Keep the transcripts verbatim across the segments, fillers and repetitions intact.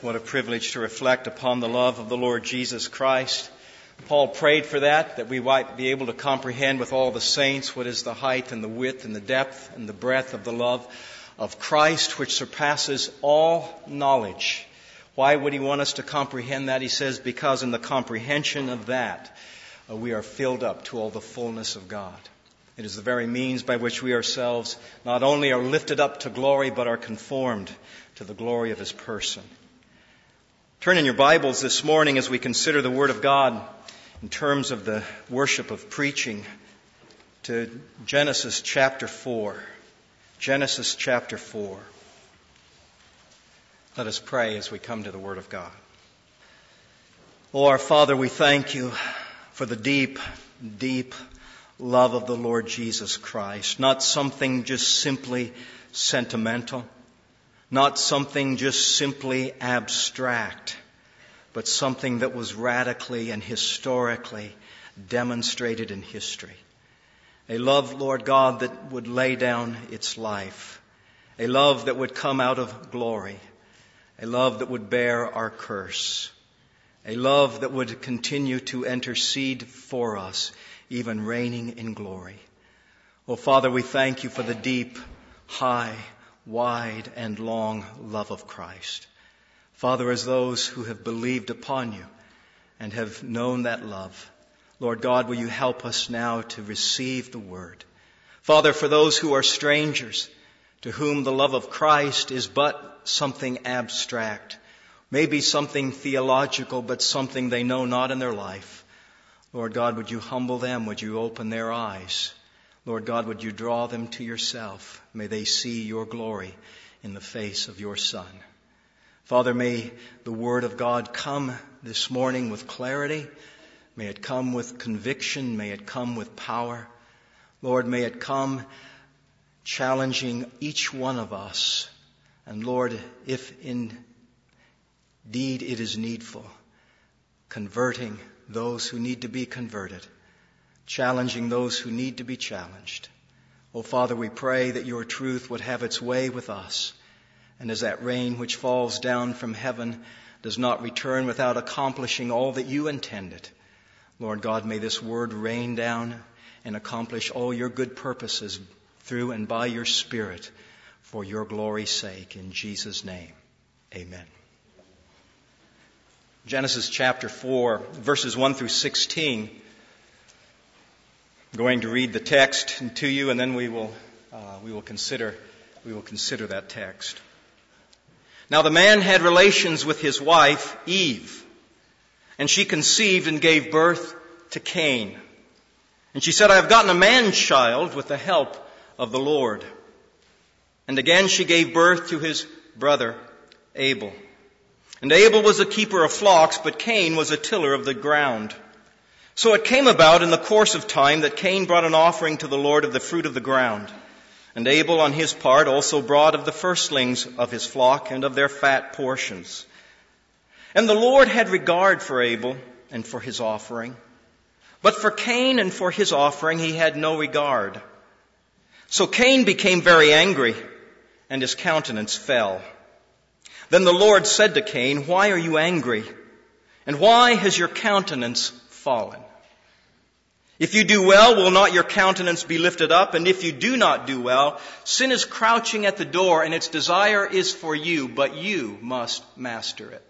What a privilege to reflect upon the love of the Lord Jesus Christ. Paul prayed for that, that we might be able to comprehend with all the saints what is the height and the width and the depth and the breadth of the love of Christ, which surpasses all knowledge. Why would he want us to comprehend that? He says, because in the comprehension of that, uh, we are filled up to all the fullness of God. It is the very means by which we ourselves not only are lifted up to glory, but are conformed to the glory of His person. Turn in your Bibles this morning as we consider the Word of God in terms of the worship of preaching to Genesis chapter four. Genesis chapter four. Let us pray as we come to the Word of God. Oh, our Father, we thank You for the deep, deep love of the Lord Jesus Christ. Not something just simply sentimental, not something just simply abstract, but something that was radically and historically demonstrated in history. A love, Lord God, that would lay down its life. A love that would come out of glory. A love that would bear our curse. A love that would continue to intercede for us, even reigning in glory. Oh, Father, we thank You for the deep, high, wide, and long love of Christ. Father, as those who have believed upon You and have known that love, Lord God, will You help us now to receive the Word. Father, for those who are strangers, to whom the love of Christ is but something abstract, maybe something theological, but something they know not in their life, Lord God, would You humble them? Would You open their eyes? Lord God, would You draw them to Yourself? May they see Your glory in the face of Your Son. Father, may the Word of God come this morning with clarity. May it come with conviction. May it come with power. Lord, may it come challenging each one of us. And Lord, if indeed it is needful, converting those who need to be converted, challenging those who need to be challenged. Oh, Father, we pray that Your truth would have its way with us. And as that rain which falls down from heaven does not return without accomplishing all that You intended, Lord God, may this word rain down and accomplish all Your good purposes through and by Your Spirit for Your glory's sake. In Jesus' name, amen. Genesis chapter four, verses one through sixteen. I'm going to read the text to you, and then we will uh, we will consider we will consider that text. Now the man had relations with his wife, Eve, and she conceived and gave birth to Cain. And she said, I have gotten a man-child with the help of the Lord. And again she gave birth to his brother, Abel. And Abel was a keeper of flocks, but Cain was a tiller of the ground. So it came about in the course of time that Cain brought an offering to the Lord of the fruit of the ground. And Abel on his part also brought of the firstlings of his flock and of their fat portions. And the Lord had regard for Abel and for his offering. But for Cain and for his offering he had no regard. So Cain became very angry, and his countenance fell. Then the Lord said to Cain, why are you angry? And why has your countenance fallen? If you do well, will not your countenance be lifted up? And if you do not do well, sin is crouching at the door, and its desire is for you, but you must master it.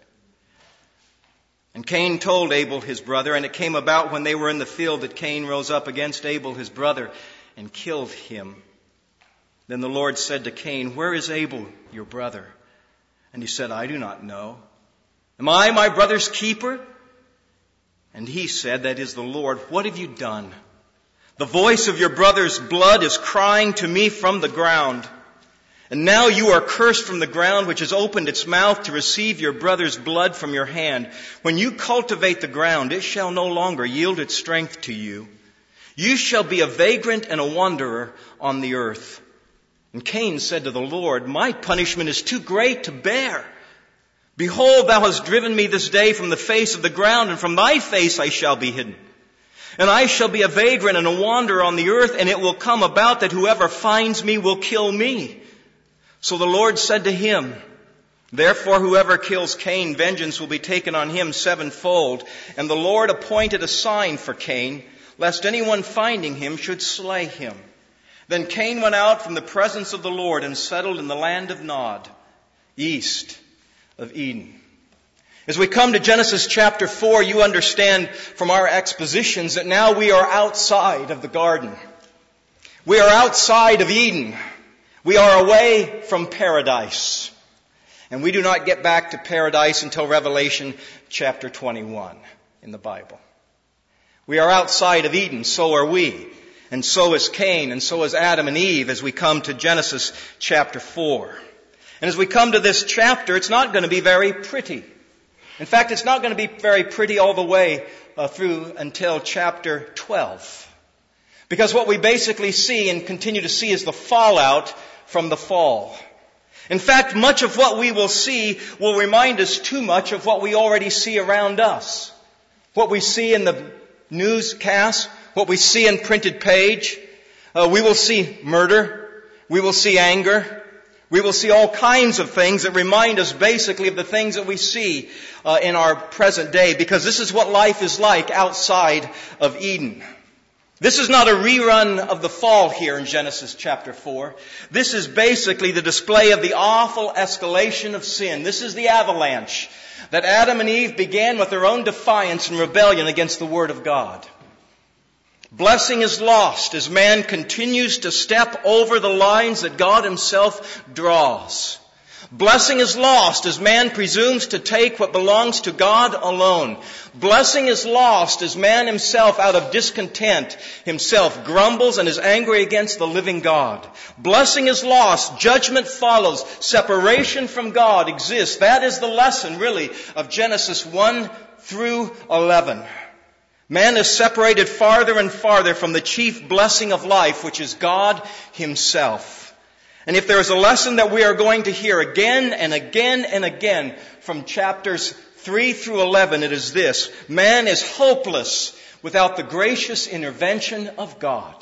And Cain told Abel his brother, and it came about when they were in the field that Cain rose up against Abel his brother and killed him. Then the Lord said to Cain, where is Abel, your brother? And he said, I do not know. Am I my brother's keeper? And he said, that is the Lord. What have you done? The voice of your brother's blood is crying to me from the ground. And now you are cursed from the ground, which has opened its mouth to receive your brother's blood from your hand. When you cultivate the ground, it shall no longer yield its strength to you. You shall be a vagrant and a wanderer on the earth. And Cain said to the Lord, my punishment is too great to bear. Behold, thou hast driven me this day from the face of the ground, and from thy face I shall be hidden. And I shall be a vagrant and a wanderer on the earth, and it will come about that whoever finds me will kill me. So the Lord said to him, Therefore, whoever kills Cain, vengeance will be taken on him sevenfold. And the Lord appointed a sign for Cain, lest anyone finding him should slay him. Then Cain went out from the presence of the Lord and settled in the land of Nod, east of Eden. As we come to Genesis chapter four, you understand from our expositions that now we are outside of the garden. We are outside of Eden. We are away from paradise. And we do not get back to paradise until Revelation chapter twenty-one in the Bible. We are outside of Eden, so are we. And so is Cain, and so is Adam and Eve as we come to Genesis chapter four. And as we come to this chapter, it's not going to be very pretty. In fact, it's not going to be very pretty all the way uh, through until chapter twelve. Because what we basically see and continue to see is the fallout from the fall. In fact, much of what we will see will remind us too much of what we already see around us. What we see in the newscast, what we see in printed page. Uh, we will see murder. We will see anger. We will see all kinds of things that remind us basically of the things that we see uh, in our present day, because this is what life is like outside of Eden. This is not a rerun of the fall here in Genesis chapter four. This is basically the display of the awful escalation of sin. This is the avalanche that Adam and Eve began with their own defiance and rebellion against the Word of God. Blessing is lost as man continues to step over the lines that God Himself draws. Blessing is lost as man presumes to take what belongs to God alone. Blessing is lost as man himself, out of discontent, himself grumbles and is angry against the living God. Blessing is lost. Judgment follows. Separation from God exists. That is the lesson, really, of Genesis one through eleven. Man is separated farther and farther from the chief blessing of life, which is God Himself. And if there is a lesson that we are going to hear again and again and again from chapters three through eleven, it is this: man is hopeless without the gracious intervention of God.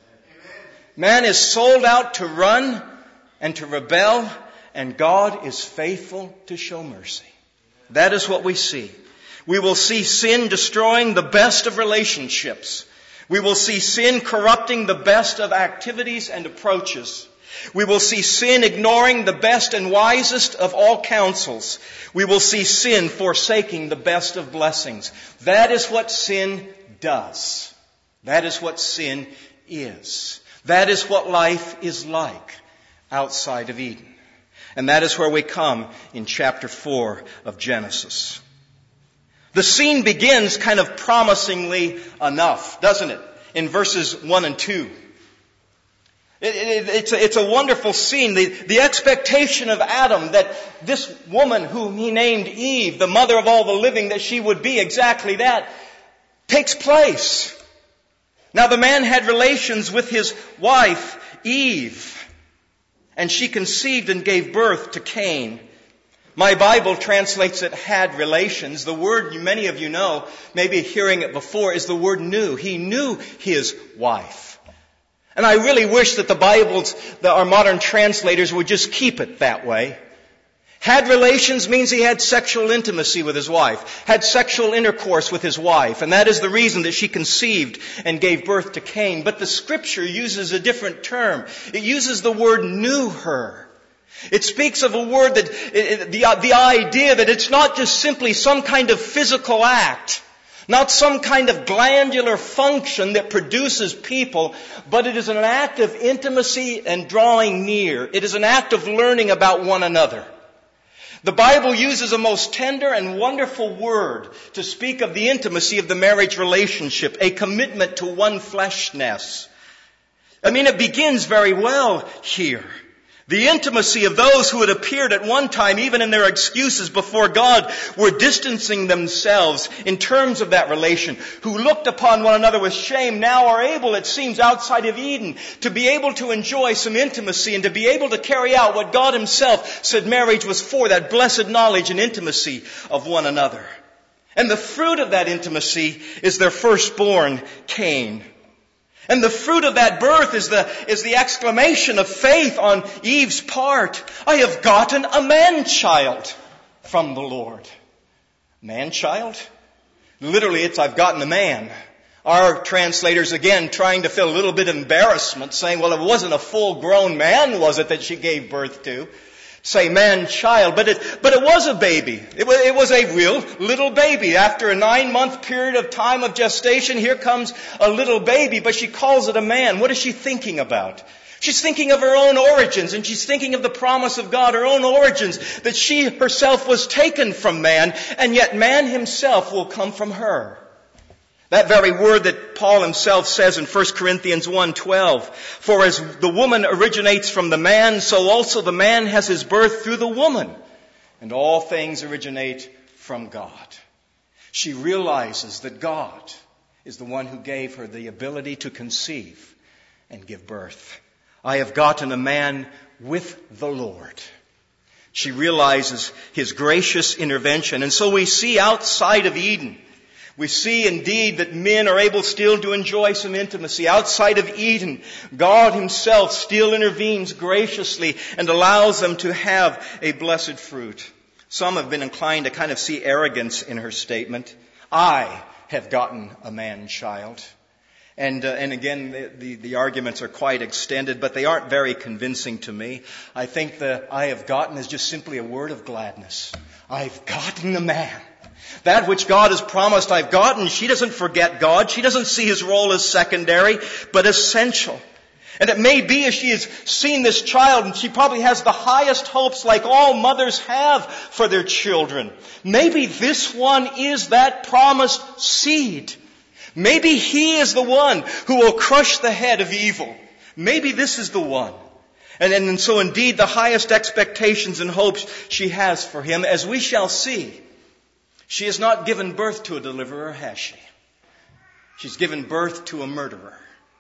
Man is sold out to run and to rebel, and God is faithful to show mercy. That is what we see. We will see sin destroying the best of relationships. We will see sin corrupting the best of activities and approaches. We will see sin ignoring the best and wisest of all counsels. We will see sin forsaking the best of blessings. That is what sin does. That is what sin is. That is what life is like outside of Eden. And that is where we come in chapter four of Genesis. The scene begins kind of promisingly enough, doesn't it? In verses one and two. It, it, it's, a, it's a wonderful scene. The, the expectation of Adam that this woman whom he named Eve, the mother of all the living, that she would be exactly that, takes place. Now the man had relations with his wife, Eve, and she conceived and gave birth to Cain. My Bible translates it had relations. The word many of you know, maybe hearing it before, is the word knew. He knew his wife. And I really wish that the Bibles, that our modern translators would just keep it that way. Had relations means he had sexual intimacy with his wife, had sexual intercourse with his wife, and that is the reason that she conceived and gave birth to Cain. But the Scripture uses a different term. It uses the word knew her. It speaks of a word that, the, the idea that it's not just simply some kind of physical act, not some kind of glandular function that produces people, but it is an act of intimacy and drawing near. It is an act of learning about one another. The Bible uses a most tender and wonderful word to speak of the intimacy of the marriage relationship, a commitment to one fleshness. I mean, it begins very well here. The intimacy of those who had appeared at one time, even in their excuses before God, were distancing themselves in terms of that relation, who looked upon one another with shame, now are able, it seems, outside of Eden, to be able to enjoy some intimacy and to be able to carry out what God Himself said marriage was for, that blessed knowledge and intimacy of one another. And the fruit of that intimacy is their firstborn, Cain. And the fruit of that birth is the, is the exclamation of faith on Eve's part. I have gotten a man-child from the Lord. Man-child? Literally, it's I've gotten a man. Our translators, again, trying to feel a little bit of embarrassment, saying, well, it wasn't a full-grown man, was it, that she gave birth to? Say man-child, but it, but it was a baby. It was, it was a real little baby. After a nine-month period of time of gestation, here comes a little baby, but she calls it a man. What is she thinking about? She's thinking of her own origins, and she's thinking of the promise of God, her own origins, that she herself was taken from man, and yet man himself will come from her. That very word that Paul himself says in First Corinthians one twelve, for as the woman originates from the man, so also the man has his birth through the woman. And all things originate from God. She realizes that God is the one who gave her the ability to conceive and give birth. I have gotten a man with the Lord. She realizes His gracious intervention. And so we see outside of Eden, we see indeed that men are able still to enjoy some intimacy. Outside of Eden, God Himself still intervenes graciously and allows them to have a blessed fruit. Some have been inclined to kind of see arrogance in her statement. I have gotten a man-child. And uh, and again, the, the, the arguments are quite extended, but they aren't very convincing to me. I think the I have gotten is just simply a word of gladness. I've gotten a man. That which God has promised I've gotten. She doesn't forget God. She doesn't see His role as secondary, but essential. And it may be as she has seen this child, and she probably has the highest hopes like all mothers have for their children. Maybe this one is that promised seed. Maybe he is the one who will crush the head of evil. Maybe this is the one. And, and so indeed the highest expectations and hopes she has for him, as we shall see. She has not given birth to a deliverer, has she? She's given birth to a murderer.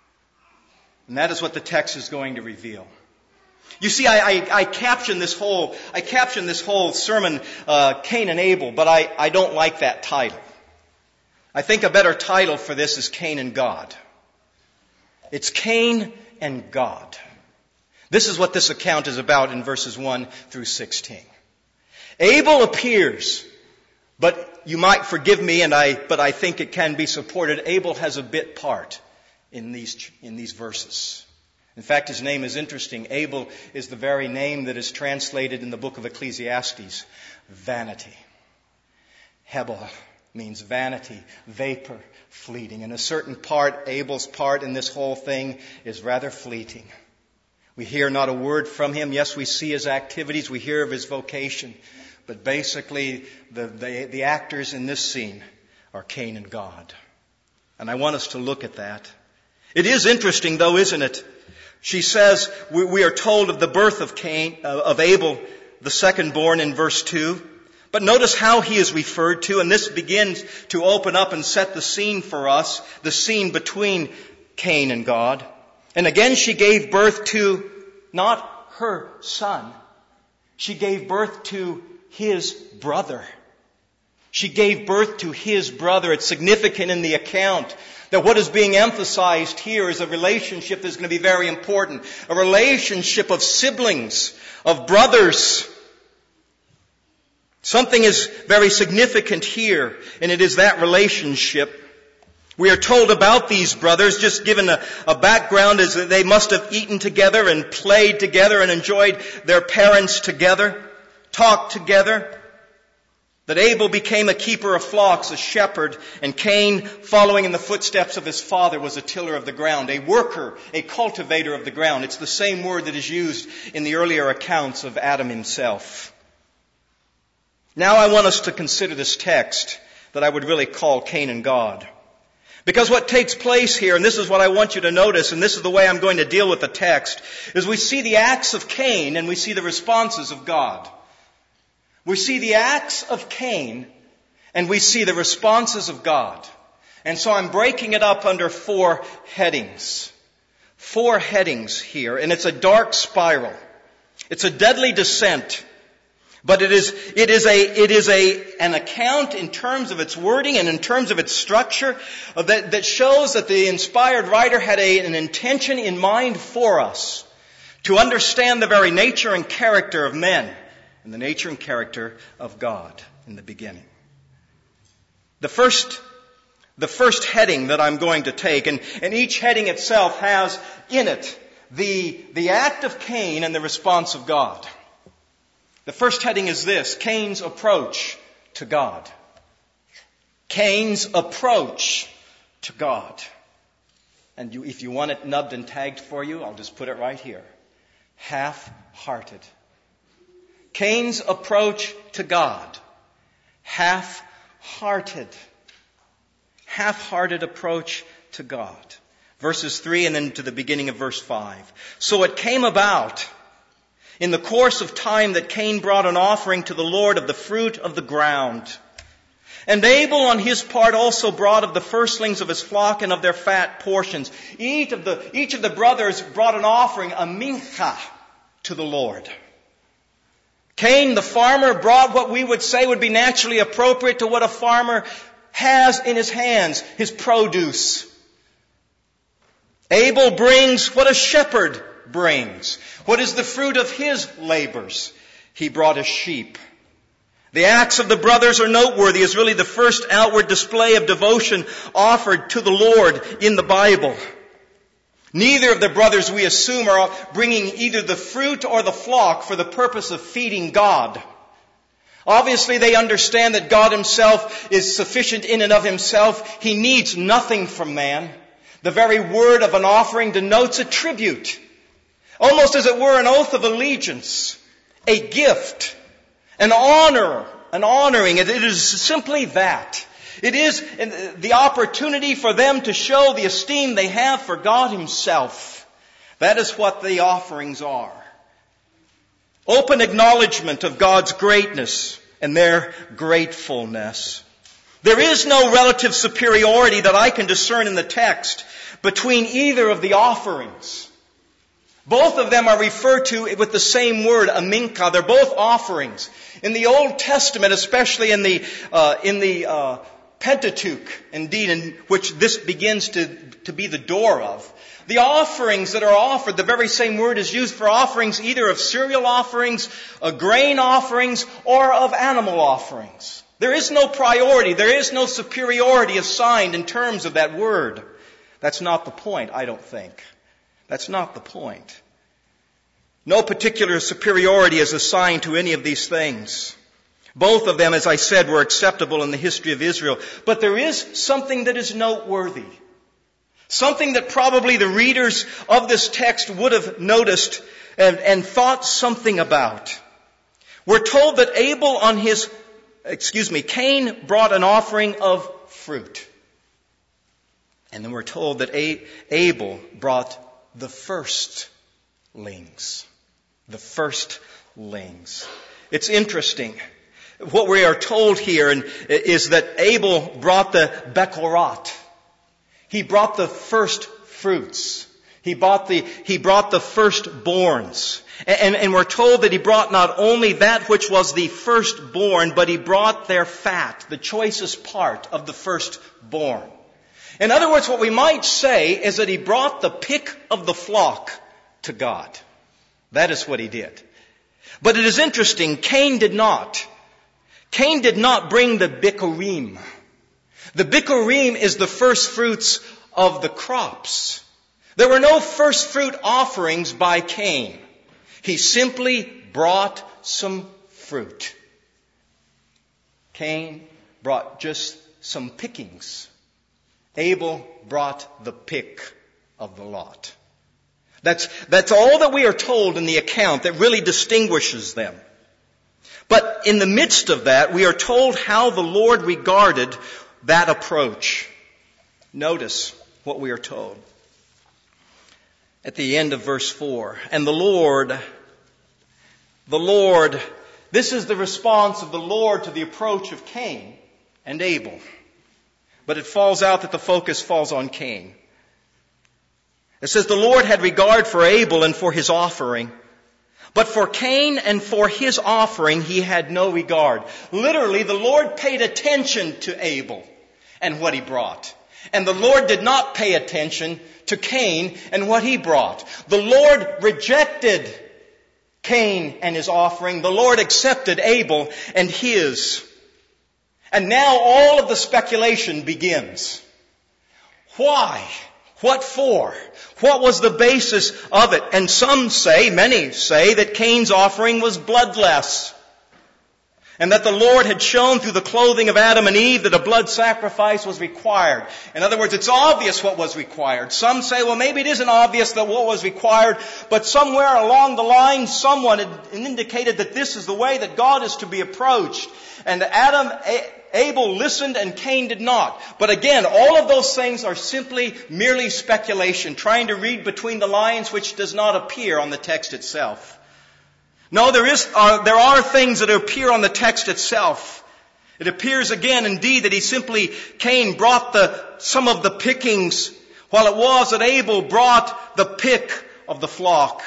And that is what the text is going to reveal. You see, I, I, I captioned this whole, I captioned this whole sermon, uh, Cain and Abel, but I, I don't like that title. I think a better title for this is Cain and God. It's Cain and God. This is what this account is about in verses one through sixteen. Abel appears, but you might forgive me, and I, but I think it can be supported. Abel has a bit part in these, in these verses. In fact, his name is interesting. Abel is the very name that is translated in the book of Ecclesiastes, vanity. Hebel means vanity, vapor, fleeting. And a certain part, Abel's part in this whole thing, is rather fleeting. We hear not a word from him. Yes, we see his activities. We hear of his vocation. But basically, the, the, the actors in this scene are Cain and God. And I want us to look at that. It is interesting, though, isn't it? She says, we, we are told of the birth of Cain, uh, of Abel, the second born, in verse two. But notice how he is referred to, and this begins to open up and set the scene for us, the scene between Cain and God. And again, she gave birth to not her son. She gave birth to his brother. She gave birth to his brother. It's significant in the account that what is being emphasized here is a relationship that's going to be very important. A relationship of siblings, of brothers. Something is very significant here, and it is that relationship. We are told about these brothers, just given a, a background, is that they must have eaten together and played together and enjoyed their parents together, talked together. That Abel became a keeper of flocks, a shepherd, and Cain, following in the footsteps of his father, was a tiller of the ground, a worker, a cultivator of the ground. It's the same word that is used in the earlier accounts of Adam himself. Now I want us to consider this text that I would really call Cain and God. Because what takes place here, and this is what I want you to notice, and this is the way I'm going to deal with the text, is we see the acts of Cain and we see the responses of God. We see the acts of Cain and we see the responses of God. And so I'm breaking it up under four headings. Four headings here, and it's a dark spiral. It's a deadly descent. But it is, it is a, it is a, an account in terms of its wording and in terms of its structure that, that shows that the inspired writer had a, an intention in mind for us to understand the very nature and character of men and the nature and character of God in the beginning. The first, the first heading that I'm going to take, and, and each heading itself has in it the, the act of Cain and the response of God. The first heading is this: Cain's approach to God. Cain's approach to God. And you, if you want it nubbed and tagged for you, I'll just put it right here. Half-hearted. Cain's approach to God. Half-hearted. Half-hearted approach to God. Verses three and then to the beginning of verse five. So it came about in the course of time that Cain brought an offering to the Lord of the fruit of the ground. And Abel on his part also brought of the firstlings of his flock and of their fat portions. Each of the, each of the brothers brought an offering, a mincha, to the Lord. Cain, the farmer, brought what we would say would be naturally appropriate to what a farmer has in his hands, his produce. Abel brings what a shepherd brings. What is the fruit of his labors? He brought a sheep. The acts of the brothers are noteworthy as really the first outward display of devotion offered to the Lord in the Bible. Neither of the brothers, we assume, are bringing either the fruit or the flock for the purpose of feeding God. Obviously, they understand that God himself is sufficient in and of himself. He needs nothing from man. The very word of an offering denotes a tribute. Almost as it were an oath of allegiance, a gift, an honor, an honoring. It is simply that. It is the opportunity for them to show the esteem they have for God himself. That is what the offerings are. Open acknowledgement of God's greatness and their gratefulness. There is no relative superiority that I can discern in the text between either of the offerings. Both of them are referred to with the same word, a mincha. They're both offerings. In the Old Testament, especially in the uh, in the uh, Pentateuch, indeed, in which this begins to, to be the door of, the offerings that are offered, the very same word is used for offerings either of cereal offerings, of grain offerings, or of animal offerings. There is no priority. There is no superiority assigned in terms of that word. That's not the point, I don't think. That's not the point. No particular superiority is assigned to any of these things. Both of them, as I said, were acceptable in the history of Israel. But there is something that is noteworthy. Something that probably the readers of this text would have noticed and, and thought something about. We're told that Abel on his, excuse me, Cain brought an offering of fruit. And then we're told that Abel brought the firstlings. The firstlings. It's interesting. What we are told here is that Abel brought the bekorot. He brought the first fruits. He brought the, he brought the firstborns. And, and we're told that he brought not only that which was the firstborn, but he brought their fat, the choicest part of the firstborn. In other words, what we might say is that he brought the pick of the flock to God. That is what he did. But it is interesting, Cain did not. Cain did not bring the bikurim. The bikurim is the first fruits of the crops. There were no first fruit offerings by Cain. He simply brought some fruit. Cain brought just some pickings. Abel brought the pick of the lot. That's, that's all that we are told in the account that really distinguishes them. But in the midst of that, we are told how the Lord regarded that approach. Notice what we are told. At the end of verse four, and the Lord, the Lord, this is the response of the Lord to the approach of Cain and Abel. But it falls out that the focus falls on Cain. It says, the Lord had regard for Abel and for his offering, But for Cain and for his offering, he had no regard. Literally, the Lord paid attention to Abel and what he brought. And the Lord did not pay attention to Cain and what he brought. The Lord rejected Cain and his offering. The Lord accepted Abel and his. And now all of the speculation begins. Why? What for? What was the basis of it? And some say, many say, that Cain's offering was bloodless. And that the Lord had shown through the clothing of Adam and Eve that a blood sacrifice was required. In other words, it's obvious what was required. Some say, well, maybe it isn't obvious that what was required, but somewhere along the line, someone had indicated that this is the way that God is to be approached. And Adam, Abel listened and Cain did not. But again, all of those things are simply merely speculation, trying to read between the lines which does not appear on the text itself. No, there is, uh, there are things that appear on the text itself. It appears again, indeed, that he simply, Cain brought the, some of the pickings, while it was that Abel brought the pick of the flock.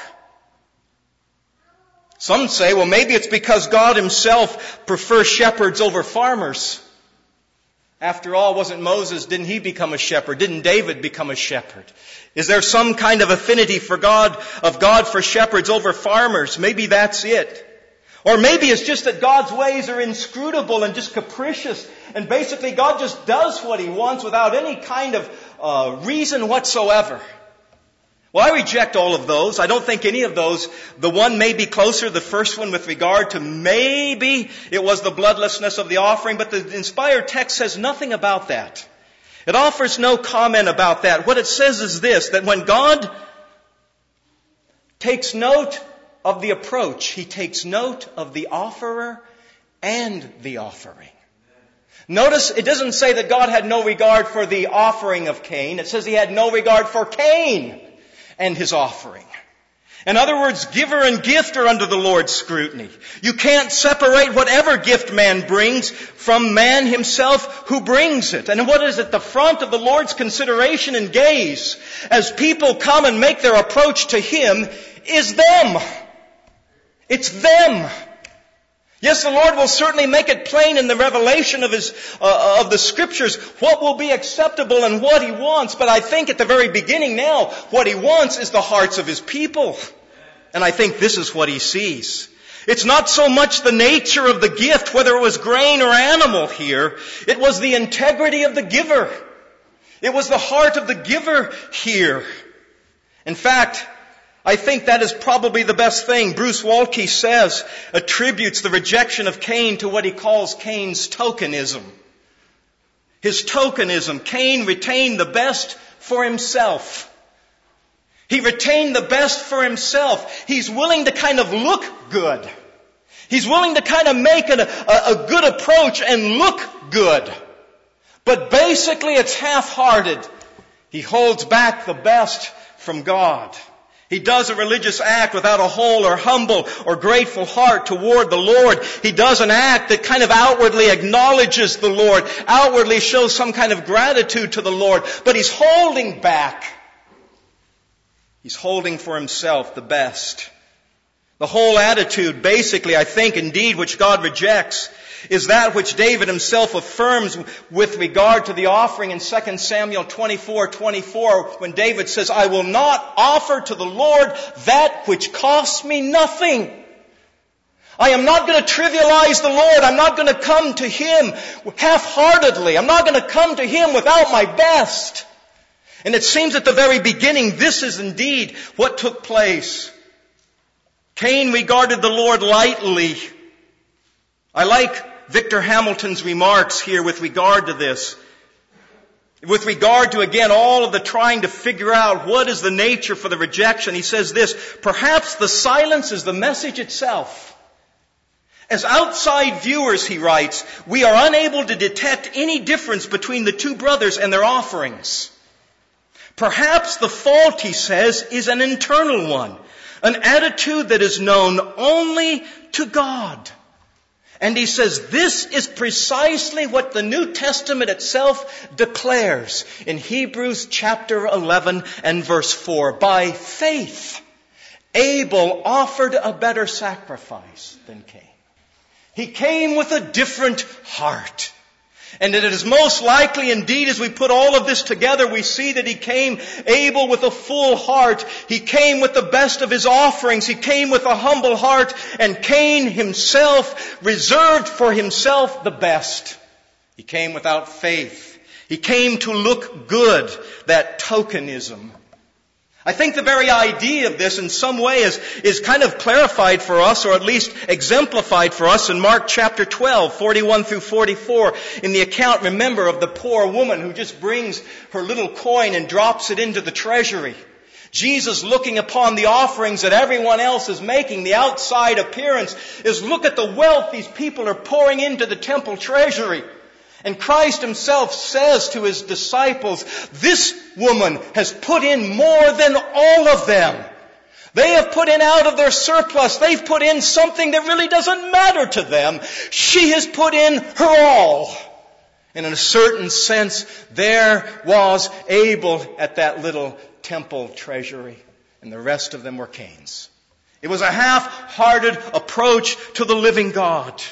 Some say, well, maybe it's because God himself prefers shepherds over farmers. After all, wasn't Moses, didn't he become a shepherd? Didn't David become a shepherd? Is there some kind of affinity for God, of God for shepherds over farmers? Maybe that's it. Or maybe it's just that God's ways are inscrutable and just capricious. And basically God just does what he wants without any kind of uh, reason whatsoever. Well, I reject all of those. I don't think any of those. The one may be closer, the first one, with regard to maybe it was the bloodlessness of the offering, but the inspired text says nothing about that. It offers no comment about that. What it says is this, that when God takes note of the approach, he takes note of the offerer and the offering. Notice, it doesn't say that God had no regard for the offering of Cain. It says he had no regard for Cain and his offering. In other words, giver and gift are under the Lord's scrutiny. You can't separate whatever gift man brings from man himself who brings it. And what is at the front of the Lord's consideration and gaze as people come and make their approach to him is them. It's them. Yes, the Lord will certainly make it plain in the revelation of his uh, of the Scriptures what will be acceptable and what he wants. But I think at the very beginning now, what he wants is the hearts of his people. And I think this is what he sees. It's not so much the nature of the gift, whether it was grain or animal here. It was the integrity of the giver. It was the heart of the giver here. In fact, I think that is probably the best thing. Bruce Waltke says, attributes the rejection of Cain to what he calls Cain's tokenism. His tokenism. Cain retained the best for himself. He retained the best for himself. He's willing to kind of look good. He's willing to kind of make a, a, a good approach and look good. But basically it's half-hearted. He holds back the best from God. He does a religious act without a whole or humble or grateful heart toward the Lord. He does an act that kind of outwardly acknowledges the Lord, outwardly shows some kind of gratitude to the Lord, but he's holding back. He's holding for himself the best. The whole attitude, basically, I think, indeed, which God rejects, is that which David himself affirms with regard to the offering in Second Samuel twenty-four twenty-four, when David says, I will not offer to the Lord that which costs me nothing. I am not going to trivialize the Lord. I'm not going to come to him half-heartedly. I'm not going to come to him without my best. And it seems at the very beginning, this is indeed what took place. Cain regarded the Lord lightly. I like Victor Hamilton's remarks here with regard to this. With regard to, again, all of the trying to figure out what is the nature for the rejection. He says this, perhaps the silence is the message itself. As outside viewers, he writes, we are unable to detect any difference between the two brothers and their offerings. Perhaps the fault, he says, is an internal one, an attitude that is known only to God. And he says this is precisely what the New Testament itself declares in Hebrews chapter eleven and verse four. By faith, Abel offered a better sacrifice than Cain. He came with a different heart. And it is most likely indeed, as we put all of this together, we see that he came, Abel, with a full heart. He came with the best of his offerings. He came with a humble heart. And Cain himself reserved for himself the best. He came without faith. He came to look good, that tokenism. I think the very idea of this in some way is, is kind of clarified for us, or at least exemplified for us in Mark chapter twelve, forty-one through forty-four, in the account, remember, of the poor woman who just brings her little coin and drops it into the treasury. Jesus, looking upon the offerings that everyone else is making, the outside appearance, is look at the wealth these people are pouring into the temple treasury. And Christ himself says to his disciples, this woman has put in more than all of them. They have put in out of their surplus. They've put in something that really doesn't matter to them. She has put in her all. And in a certain sense, there was Abel at that little temple treasury. And the rest of them were Cain's. It was a half-hearted approach to the living God.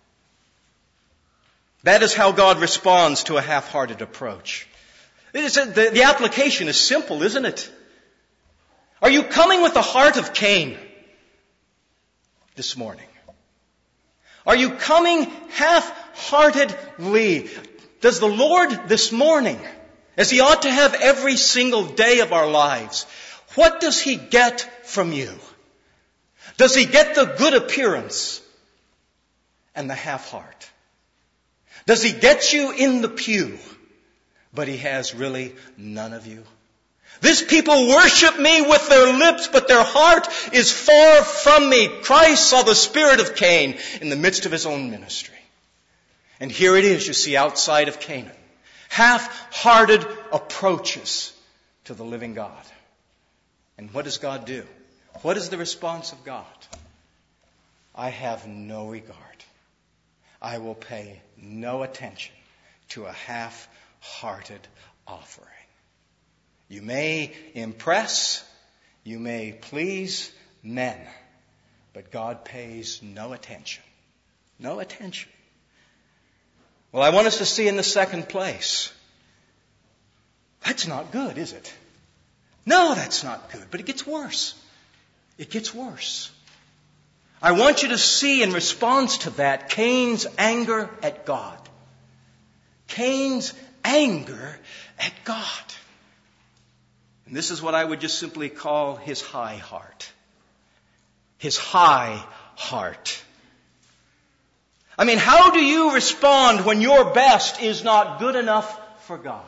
That is how God responds to a half-hearted approach. It is, the, the application is simple, isn't it? Are you coming with the heart of Cain this morning? Are you coming half-heartedly? Does the Lord this morning, as He ought to have every single day of our lives, what does He get from you? Does He get the good appearance and the half-heart? Does He get you in the pew, but He has really none of you? This people worship me with their lips, but their heart is far from me. Christ saw the spirit of Cain in the midst of His own ministry. And here it is, you see, outside of Canaan. Half-hearted approaches to the living God. And what does God do? What is the response of God? I have no regard. I will pay no attention to a half-hearted offering. You may impress, you may please men, but God pays no attention. No attention. Well, I want us to see in the second place, that's not good, is it? No, that's not good, but it gets worse. It gets worse. I want you to see in response to that Cain's anger at God. Cain's anger at God. And this is what I would just simply call his high heart. His high heart. I mean, how do you respond when your best is not good enough for God?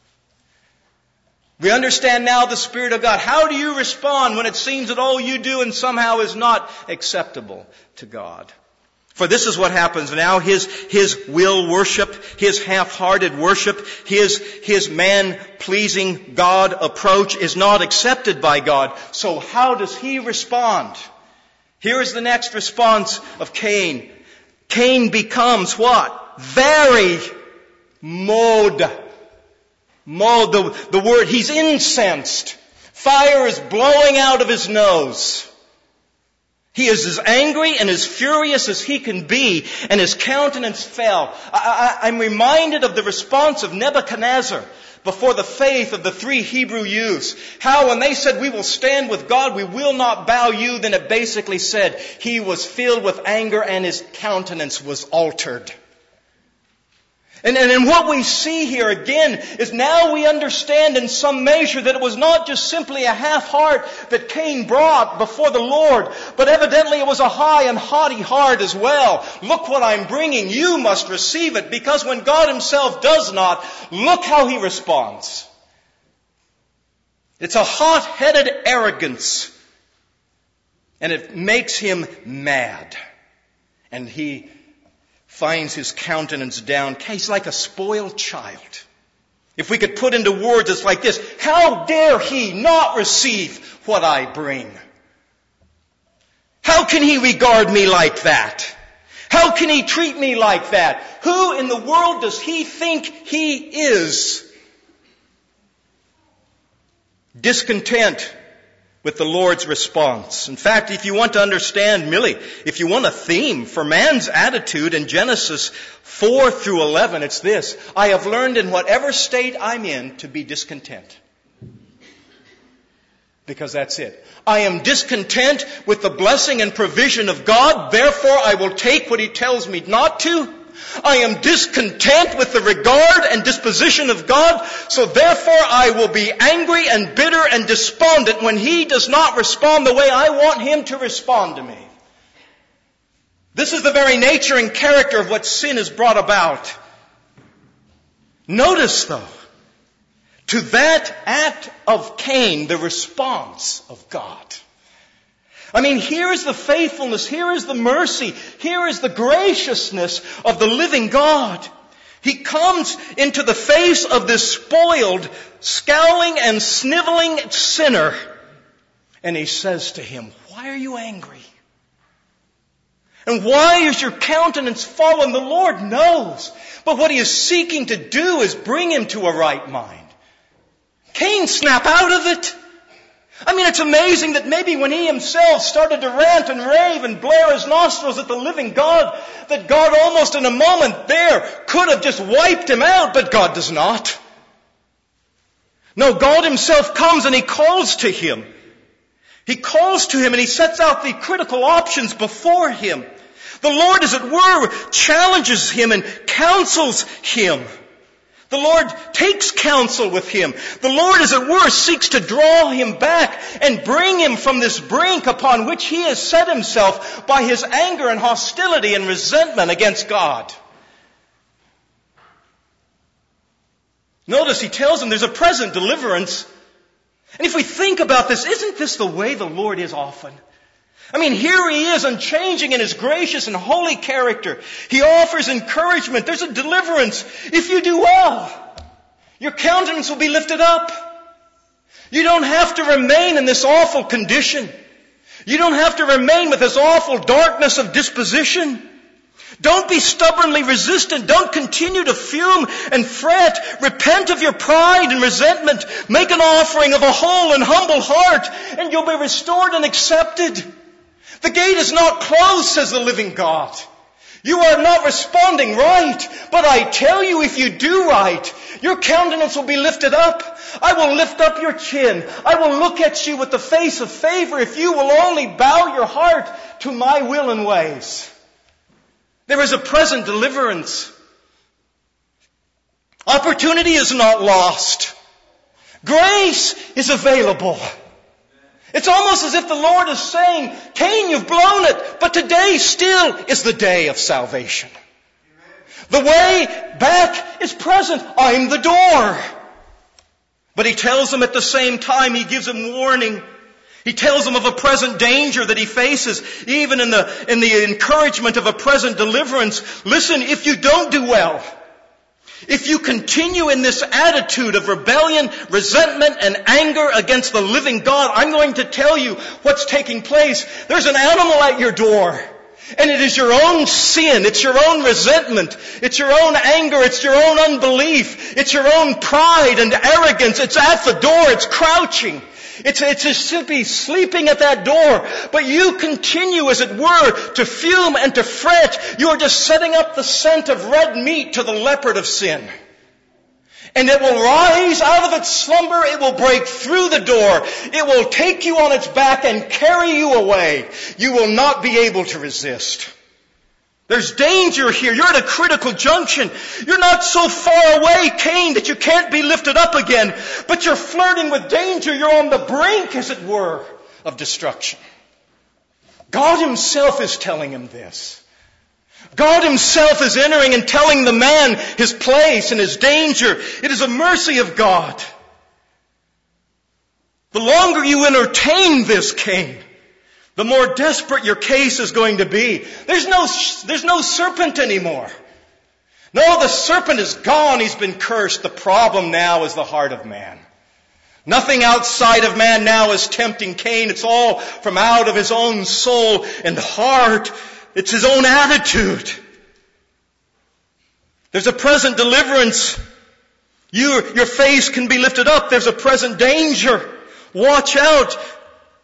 We understand now the Spirit of God. How do you respond when it seems that all you do and somehow is not acceptable to God? For this is what happens now. His, his will worship, his half-hearted worship, his, his man-pleasing God approach is not accepted by God. So how does he respond? Here is the next response of Cain. Cain becomes what? Very mode. Mode, the, the word, he's incensed. Fire is blowing out of his nose. He is as angry and as furious as he can be, and his countenance fell. I, I, I'm reminded of the response of Nebuchadnezzar before the faith of the three Hebrew youths. How when they said, we will stand with God, we will not bow you, then it basically said he was filled with anger and his countenance was altered. And, and, and what we see here again is now we understand in some measure that it was not just simply a half heart that Cain brought before the Lord, but evidently it was a high and haughty heart as well. Look what I'm bringing. You must receive it, because when God Himself does not, look how He responds. It's a hot-headed arrogance, and it makes him mad. And he finds his countenance down. He's like a spoiled child. If we could put into words, it's like this. How dare he not receive what I bring? How can he regard me like that? How can he treat me like that? Who in the world does he think he is? Discontent with the Lord's response. In fact, if you want to understand, Millie, if you want a theme for man's attitude in Genesis four through eleven, it's this: I have learned in whatever state I'm in to be discontent. Because that's it. I am discontent with the blessing and provision of God, therefore I will take what He tells me not to. I am discontent with the regard and disposition of God, so therefore I will be angry and bitter and despondent when He does not respond the way I want Him to respond to me. This is the very nature and character of what sin has brought about. Notice, though, to that act of Cain, the response of God. I mean, here is the faithfulness, here is the mercy, here is the graciousness of the living God. He comes into the face of this spoiled, scowling and sniveling sinner, and He says to him, "Why are you angry? And why is your countenance fallen?" The Lord knows, but what He is seeking to do is bring him to a right mind. Cain snapped out of it. I mean, it's amazing that maybe when he himself started to rant and rave and blare his nostrils at the living God, that God almost in a moment there could have just wiped him out, but God does not. No, God Himself comes and He calls to him. He calls to him and He sets out the critical options before him. The Lord, as it were, challenges him and counsels him. The Lord takes counsel with him. The Lord, as it were, seeks to draw him back and bring him from this brink upon which he has set himself by his anger and hostility and resentment against God. Notice He tells him there's a present deliverance. And if we think about this, isn't this the way the Lord is often? I mean, here He is, unchanging in His gracious and holy character. He offers encouragement. There's a deliverance. If you do well, your countenance will be lifted up. You don't have to remain in this awful condition. You don't have to remain with this awful darkness of disposition. Don't be stubbornly resistant. Don't continue to fume and fret. Repent of your pride and resentment. Make an offering of a whole and humble heart, and you'll be restored and accepted. The gate is not closed, says the living God. You are not responding right, but I tell you, if you do right, your countenance will be lifted up. I will lift up your chin. I will look at you with the face of favor if you will only bow your heart to my will and ways. There is a present deliverance. Opportunity is not lost. Grace is available. It's almost as if the Lord is saying, Cain, you've blown it, but today still is the day of salvation. The way back is present. I'm the door. But He tells him at the same time, He gives him warning. He tells him of a present danger that he faces, even in the, in the encouragement of a present deliverance. Listen, if you don't do well, if you continue in this attitude of rebellion, resentment, and anger against the living God, I'm going to tell you what's taking place. There's an animal at your door. And it is your own sin. It's your own resentment. It's your own anger. It's your own unbelief. It's your own pride and arrogance. It's at the door. It's crouching. It's, it's just simply sleeping at that door. But you continue, as it were, to fume and to fret. You are just setting up the scent of red meat to the leopard of sin. And it will rise out of its slumber. It will break through the door. It will take you on its back and carry you away. You will not be able to resist. There's danger here. You're at a critical junction. You're not so far away, Cain, that you can't be lifted up again. But you're flirting with danger. You're on the brink, as it were, of destruction. God Himself is telling him this. God Himself is entering and telling the man his place and his danger. It is a mercy of God. The longer you entertain this, Cain, the more desperate your case is going to be. There's no, there's no serpent anymore. No, the serpent is gone. He's been cursed. The problem now is the heart of man. Nothing outside of man now is tempting Cain. It's all from out of his own soul and heart. It's his own attitude. There's a present deliverance. You, your face can be lifted up. There's a present danger. Watch out.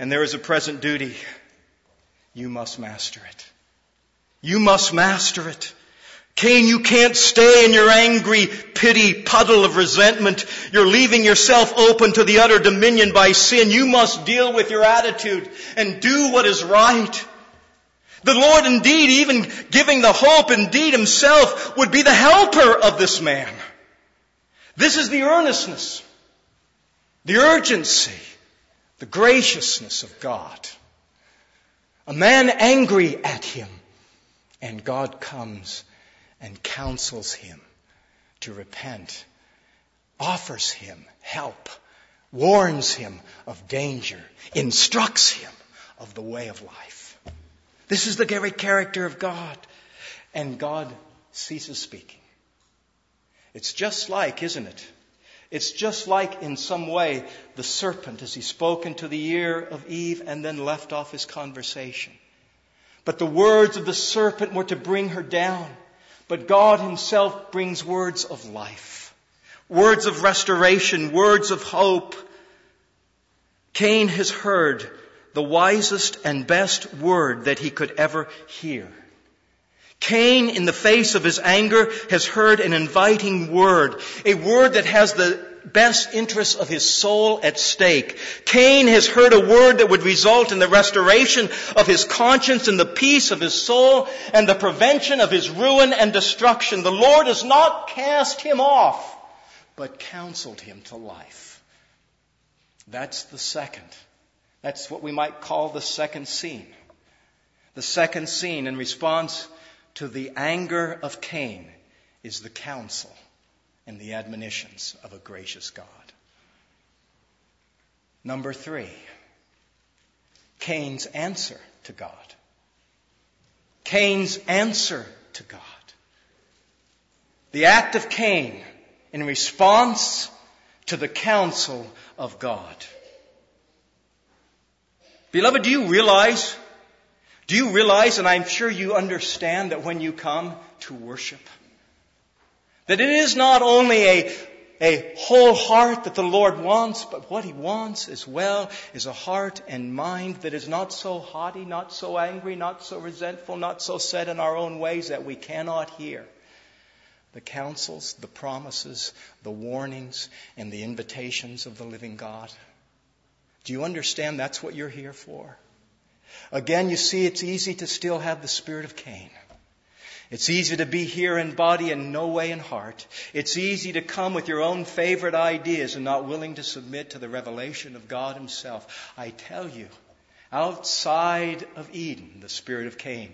And there is a present duty. You must master it. You must master it. Cain, you can't stay in your angry pity puddle of resentment. You're leaving yourself open to the utter dominion by sin. You must deal with your attitude and do what is right. The Lord indeed, even giving the hope, indeed himself would be the helper of this man. This is the earnestness, the urgency, the graciousness of God. A man angry at him, and God comes and counsels him to repent, offers him help, warns him of danger, instructs him of the way of life. This is the very character of God. And God ceases speaking. It's just like, isn't it? It's just like, in some way, the serpent as he spoke into the ear of Eve and then left off his conversation. But the words of the serpent were to bring her down. But God himself brings words of life, words of restoration, words of hope. Cain has heard the wisest and best word that he could ever hear. Cain, in the face of his anger, has heard an inviting word, a word that has the best interests of his soul at stake. Cain has heard a word that would result in the restoration of his conscience and the peace of his soul and the prevention of his ruin and destruction. The Lord has not cast him off, but counseled him to life. That's the second. That's what we might call the second scene. The second scene in response to the anger of Cain is the counsel and the admonitions of a gracious God. Number three, Cain's answer to God. Cain's answer to God. The act of Cain in response to the counsel of God. Beloved, do you realize, do you realize, and I'm sure you understand, that when you come to worship, that it is not only a, a whole heart that the Lord wants, but what he wants as well is a heart and mind that is not so haughty, not so angry, not so resentful, not so set in our own ways that we cannot hear the counsels, the promises, the warnings, and the invitations of the living God. Do you understand that's what you're here for? Again, you see, it's easy to still have the spirit of Cain. It's easy to be here in body and no way in heart. It's easy to come with your own favorite ideas and not willing to submit to the revelation of God himself. I tell you, outside of Eden, the spirit of Cain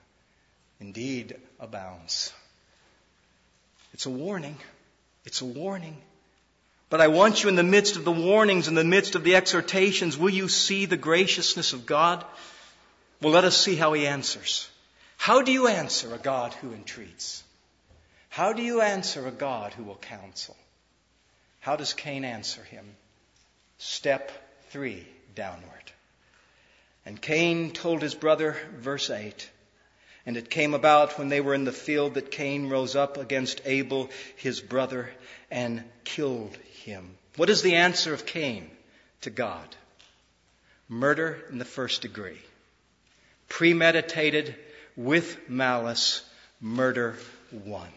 indeed abounds. It's a warning. It's a warning. But I want you, in the midst of the warnings, in the midst of the exhortations, will you see the graciousness of God? Well, let us see how he answers. How do you answer a God who entreats? How do you answer a God who will counsel? How does Cain answer him? Step three, downward. And Cain told his brother, verse eight, and it came about when they were in the field that Cain rose up against Abel, his brother, and killed him. What is the answer of Cain to God? Murder in the first degree. Premeditated, with malice, murder one.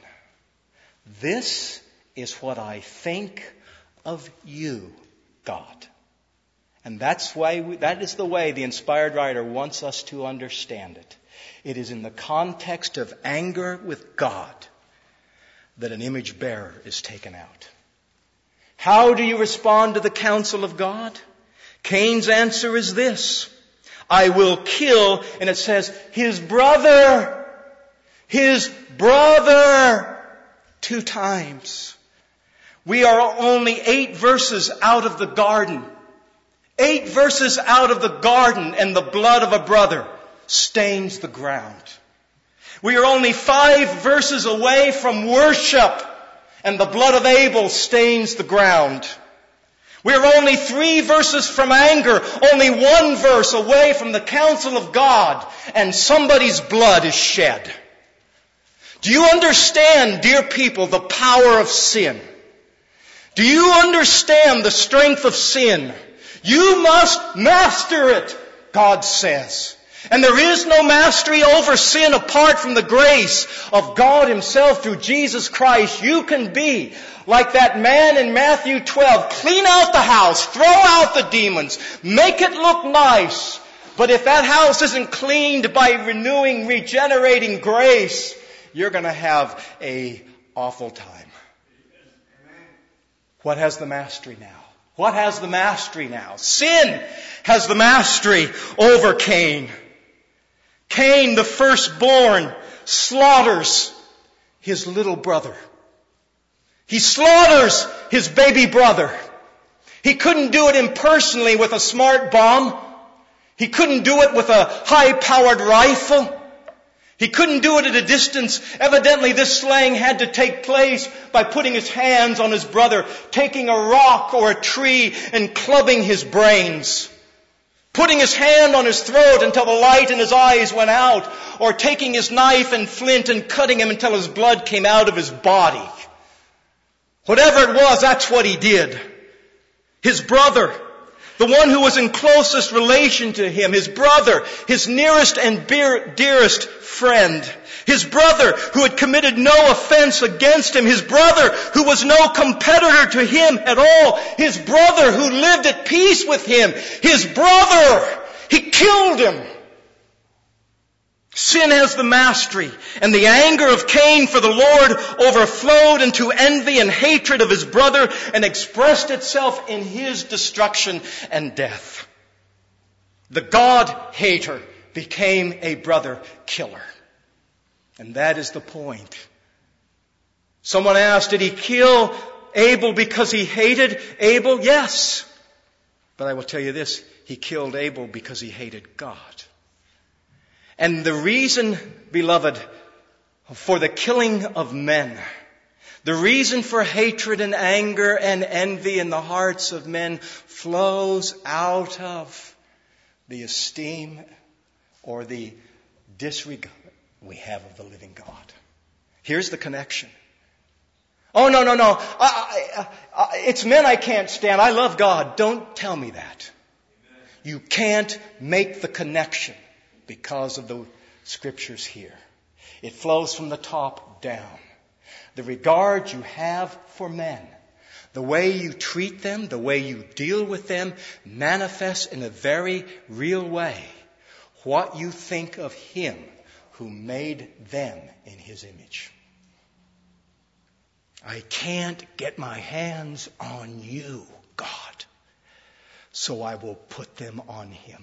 This is what I think of you, God. And that's why we, that is the way the inspired writer wants us to understand it. It is in the context of anger with God that an image bearer is taken out. How do you respond to the counsel of God? Cain's answer is this: I will kill, and it says, his brother, his brother, two times. We are only eight verses out of the garden. Eight verses out of the garden, and the blood of a brother stains the ground. We are only five verses away from worship, and the blood of Abel stains the ground. We are only three verses from anger, only one verse away from the counsel of God, and somebody's blood is shed. Do you understand, dear people, the power of sin? Do you understand the strength of sin? You must master it, God says. And there is no mastery over sin apart from the grace of God Himself through Jesus Christ. You can be like that man in Matthew twelve. Clean out the house. Throw out the demons. Make it look nice. But if that house isn't cleaned by renewing, regenerating grace, you're going to have an awful time. What has the mastery now? What has the mastery now? Sin has the mastery over Cain. Cain, the firstborn, slaughters his little brother. He slaughters his baby brother. He couldn't do it impersonally with a smart bomb. He couldn't do it with a high-powered rifle. He couldn't do it at a distance. Evidently, this slaying had to take place by putting his hands on his brother, taking a rock or a tree and clubbing his brains. Putting his hand on his throat until the light in his eyes went out, or taking his knife and flint and cutting him until his blood came out of his body. Whatever it was, that's what he did. His brother, the one who was in closest relation to him, his brother, his nearest and dearest friend, his brother who had committed no offense against him, his brother who was no competitor to him at all, his brother who lived at peace with him, his brother, he killed him. Sin has the mastery, and the anger of Cain for the Lord overflowed into envy and hatred of his brother and expressed itself in his destruction and death. The God-hater became a brother-killer. And that is the point. Someone asked, did he kill Abel because he hated Abel? Yes. But I will tell you this, he killed Abel because he hated God. And the reason, beloved, for the killing of men, the reason for hatred and anger and envy in the hearts of men flows out of the esteem or the disregard we have of the living God. Here's the connection. Oh, no, no, no. I, I, I, it's men I can't stand. I love God. Don't tell me that. You can't make the connection because of the scriptures here. It flows from the top down. The regard you have for men, the way you treat them, the way you deal with them, manifests in a very real way what you think of Him who made them in His image. I can't get my hands on you, God, so I will put them on Him.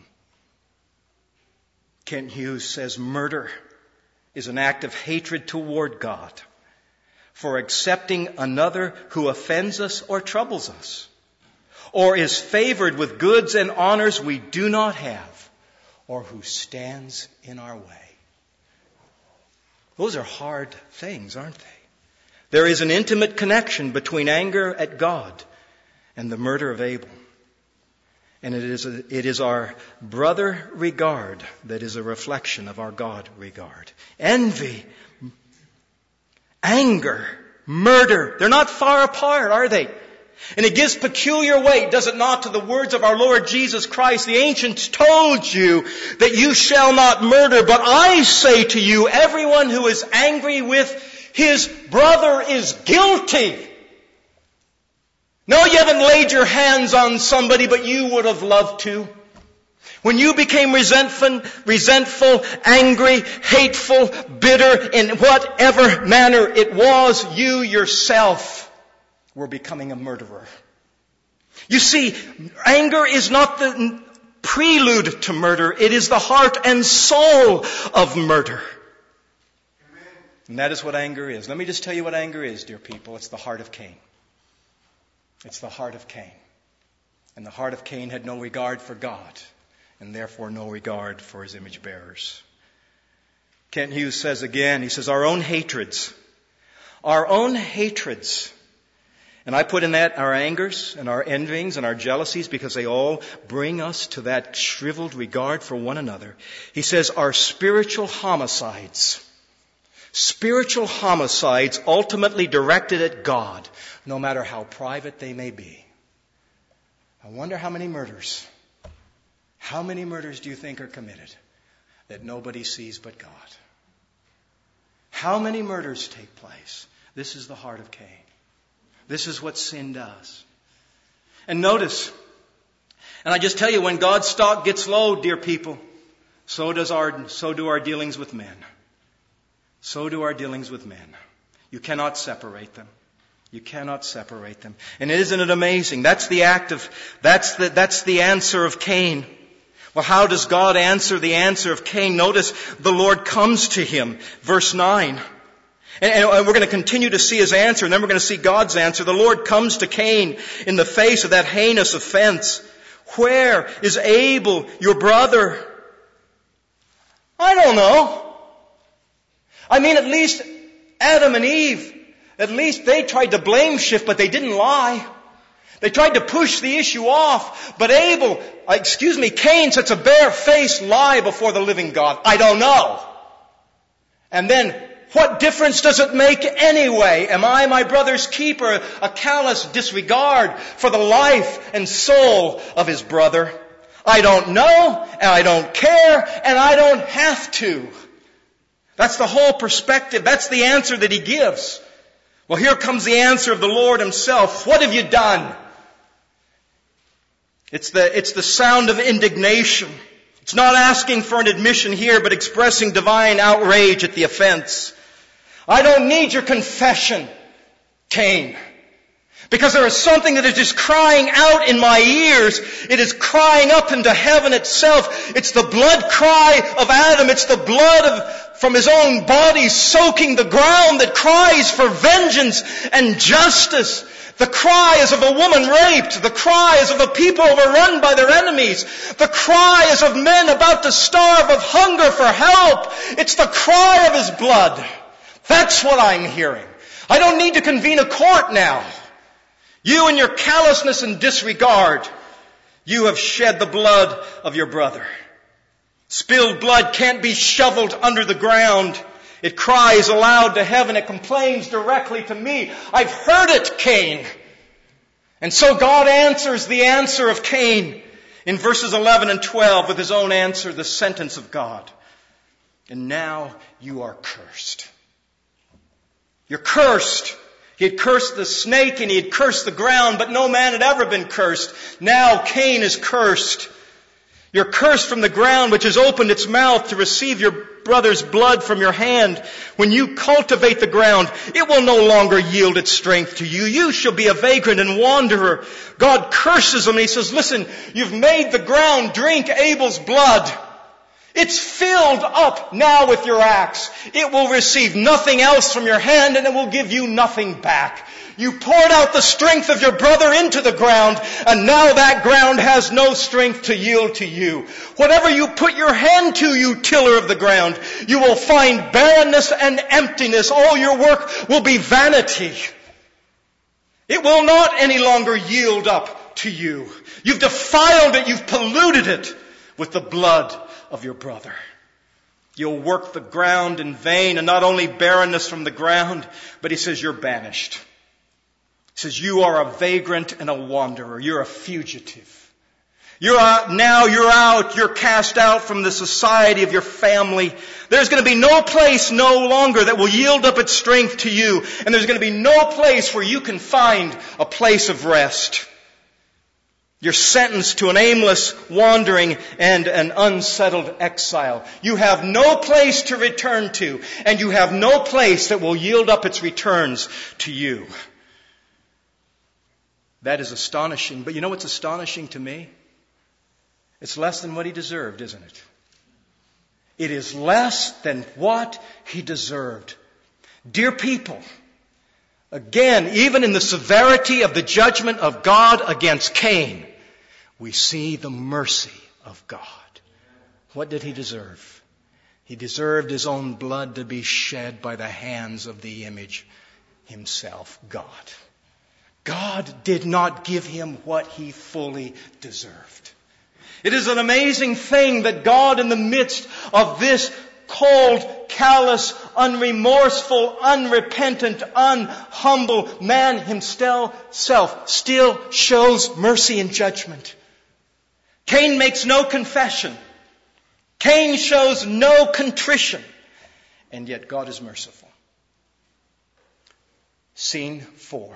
Kent Hughes says murder is an act of hatred toward God for accepting another who offends us or troubles us, or is favored with goods and honors we do not have, or who stands in our way. Those are hard things, aren't they? There is an intimate connection between anger at God and the murder of Abel. And it is, a, it is our brother regard that is a reflection of our God regard. Envy, anger, murder, they're not far apart, are they? And it gives peculiar weight, does it not, to the words of our Lord Jesus Christ. The ancients told you that you shall not murder, but I say to you, everyone who is angry with his brother is guilty. No, you haven't laid your hands on somebody, but you would have loved to. When you became resentful, resentful, angry, hateful, bitter, in whatever manner it was, you yourself were becoming a murderer. You see, anger is not the prelude to murder. It is the heart and soul of murder. And that is what anger is. Let me just tell you what anger is, dear people. It's the heart of Cain. It's the heart of Cain. And the heart of Cain had no regard for God, and therefore no regard for his image bearers. Kent Hughes says again, he says, our own hatreds, our own hatreds, and I put in that our angers and our envyings and our jealousies because they all bring us to that shriveled regard for one another. He says our spiritual homicides, spiritual homicides ultimately directed at God, no matter how private they may be. I wonder how many murders, how many murders do you think are committed that nobody sees but God? How many murders take place? This is the heart of Cain. This is what sin does. And notice, and I just tell you, when God's stock gets low, dear people, so does our, so do our dealings with men. So do our dealings with men. You cannot separate them. You cannot separate them. And isn't it amazing? That's the act of, that's the, that's the answer of Cain. Well, how does God answer the answer of Cain? Notice the Lord comes to him. Verse nine. And, and we're going to continue to see his answer, and then we're going to see God's answer. The Lord comes to Cain in the face of that heinous offense. Where is Abel, your brother? I don't know. I mean, at least Adam and Eve, at least they tried to blame shift, but they didn't lie. They tried to push the issue off. But Abel, excuse me, Cain sets a bare-faced lie before the living God. I don't know. And then, what difference does it make anyway? Am I my brother's keeper? A callous disregard for the life and soul of his brother. I don't know, and I don't care, and I don't have to. That's the whole perspective. That's the answer that he gives. Well, here comes the answer of the Lord himself. What have you done? It's the, it's the sound of indignation. It's not asking for an admission here, but expressing divine outrage at the offense. I don't need your confession, Cain. Because there is something that is just crying out in my ears. It is crying up into heaven itself. It's the blood cry of Adam. It's the blood of, from his own body soaking the ground that cries for vengeance and justice. The cry is of a woman raped. The cry is of a people overrun by their enemies. The cry is of men about to starve of hunger for help. It's the cry of his blood. That's what I'm hearing. I don't need to convene a court now. You and your callousness and disregard, you have shed the blood of your brother. Spilled blood can't be shoveled under the ground. It cries aloud to heaven. It complains directly to me. I've heard it, Cain. And so God answers the answer of Cain in verses eleven and twelve with his own answer, the sentence of God. And now you are cursed. You're cursed. He had cursed the snake and he had cursed the ground, but no man had ever been cursed. Now Cain is cursed. You're cursed from the ground which has opened its mouth to receive your brother's blood from your hand. When you cultivate the ground, it will no longer yield its strength to you. You shall be a vagrant and wanderer. God curses him and he says, listen, you've made the ground drink Abel's blood. It's filled up now with your acts. It will receive nothing else from your hand and it will give you nothing back. You poured out the strength of your brother into the ground and now that ground has no strength to yield to you. Whatever you put your hand to, you tiller of the ground, you will find barrenness and emptiness. All your work will be vanity. It will not any longer yield up to you. You've defiled it. You've polluted it with the blood of your brother. You'll work the ground in vain, and not only barrenness from the ground, but he says you're banished. He says you are a vagrant and a wanderer. You're a fugitive. You're out, now you're out, you're cast out from the society of your family. There's going to be no place no longer that will yield up its strength to you, and there's going to be no place where you can find a place of rest. You're sentenced to an aimless wandering and an unsettled exile. You have no place to return to, and you have no place that will yield up its returns to you. That is astonishing. But you know what's astonishing to me? It's less than what he deserved, isn't it? It is less than what he deserved. Dear people, again, even in the severity of the judgment of God against Cain, we see the mercy of God. What did he deserve? He deserved his own blood to be shed by the hands of the image himself, God. God did not give him what he fully deserved. It is an amazing thing that God, in the midst of this cold, callous, unremorseful, unrepentant, unhumble man himself still shows mercy and judgment. Cain makes no confession. Cain shows no contrition. And yet God is merciful. Scene four.